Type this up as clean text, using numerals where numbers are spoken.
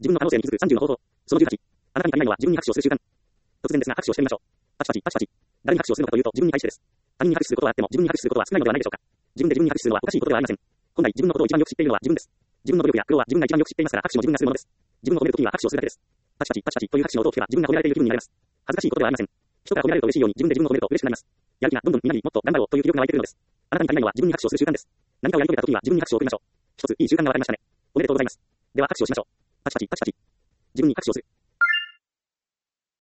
自分の可能性に気づく30の方法。その18。あなたに足りないのは自分に拍手をする習慣。突然ですが拍手をしてみましょう。パチパチパチパチ。誰に拍手をするのかというと自分に対してです。他人に拍手することはあっても自分に拍手することは少ないのではないでしょうか。自分で自分に拍手するのはおかしいことではありません。本来自分のことを一番よく知っているのは自分です。自分の努力や苦労は自分が一番よく知っていますから拍手も自分がするものです。自分を褒めるときには拍手をするだけです。パチパチパチパチという拍手の音を聞けば自分が褒められている気分になれます。恥ずかしいことではありません。人から褒められると嬉しいように自分で自分を褒めると嬉しくなります。やる気がどんどんみんなにもっと頑張ろうという気力が湧いてくるのです。あなたに足りないのは自分に拍手をする習慣です。何かをやり遂げたときには自分に拍手を送りましょう。一ついい習慣がわかりましたね。おめでとうございます。では拍手をしましょう。パチパチパチパチ。自分に拍手をする。